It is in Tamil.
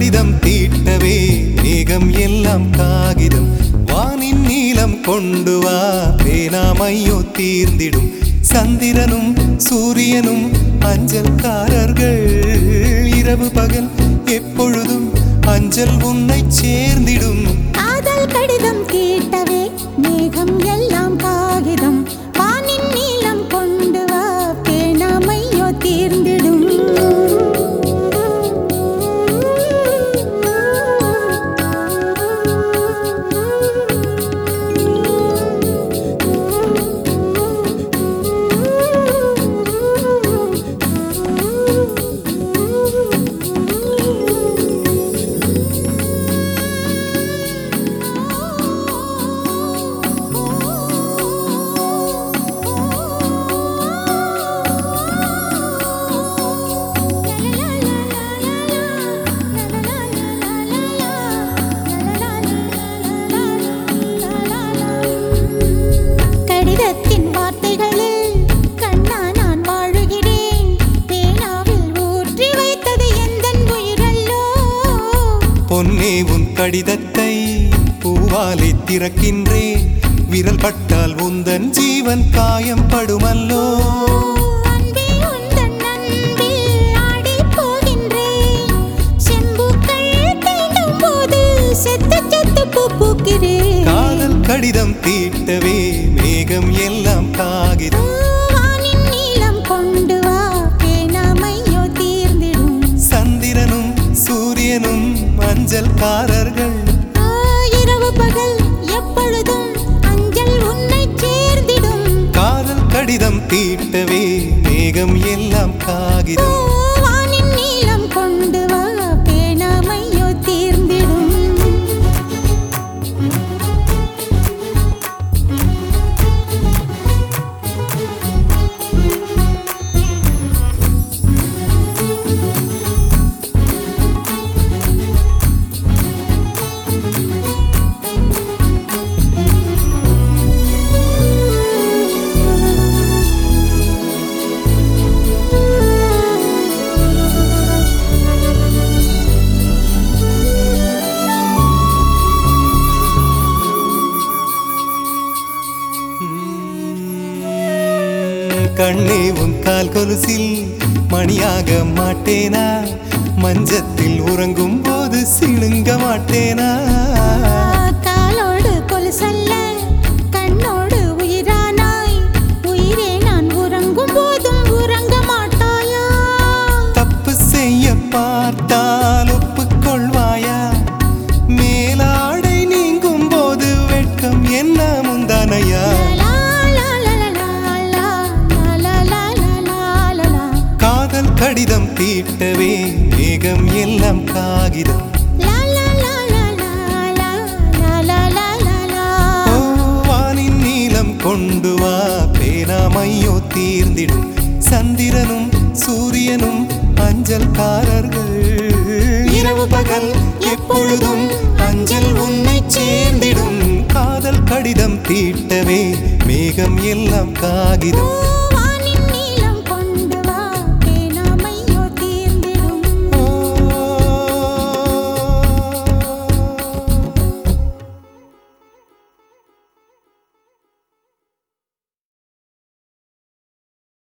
கடிதம் தீட்டவே மேகம் எல்லாம் காகிதம் வானின் நீலம் கொண்டு வா பேனாமையோ தீர்ந்திடும் சந்திரனும் சூரியனும் அஞ்சல்காரர்கள் இரவு பகல் எப்பொழுதும் அஞ்சல் உன்னை சேர்ந்திடும் காதல் கடிதம் தீட்டவே மேகம் எல்லாம் காகிதம் வானின் நீலம் கொண்டு வா பேனாமையோ தீர்ந்திடும் கடிதத்தின் வார்த்தைகளில் கண்ணா நான் வாழுகிறேன் பேனாவில் ஊற்றி வைத்தது எந்தன் உயிரல்லோ பொன்னே உன் கடிதத்தை பூவாலை திறக்கின்றேன் விரல் பட்டால் உந்தன் ஜீவன் காயம் படுமல்லோ அன்பே உந்தன் அன்பில் ஆடிப் போகின்றேன் செம்புக்கள் தீண்டும் போது செத்து செத்து பூ பூக்கிறேன் காதல் கடிதம் தீட்டவே மேகம் எல்லாம் காகிதம் வானின் நீலம் கொண்டு வா பேனாமையோ தீர்ந்திடும் சந்திரனும் சூரியனும் அஞ்சல்காரர்கள் இரவு பகல் எப்பொழுதும் அஞ்சல் உன்னை சேர்ந்திடும் காதல் கடிதம் தீட்டவே மேகம் எல்லாம் காகிதம் வானின் நீலம் கொண்டு வா பேனாமையோ தீர்ந்திடும் கண்ணே உன் கால் கொலுசில் மணியாக மாட்டேனா மஞ்சத்தில் உறங்கும் போது சிணுங்க மாட்டேனா காலோடு கொலுசல்ல கண்ணோடு உயிரானாய் உயிரே நான் உறங்கும் போதும் உறங்க மாட்டாயா தப்பு செய்ய பார்த்தால் ஒப்புக்கொள்வாயா மேலாடை நீங்கும் போது வெட்கம் என்ன முந்தானையா காதல் கடிதம் தீட்டவே மேகம் எல்லாம் காகிதம் வானின் நீலம் கொண்டு வா பேனாமையோ தீர்ந்திடும் சந்திரனும் சூரியனும் அஞ்சல்காரர்கள் இரவு பகல் எப்பொழுதும் அஞ்சல் உன்னை சேர்ந்திடும் காதல் கடிதம் தீட்டவே மேகம் எல்லாம் காகிதம்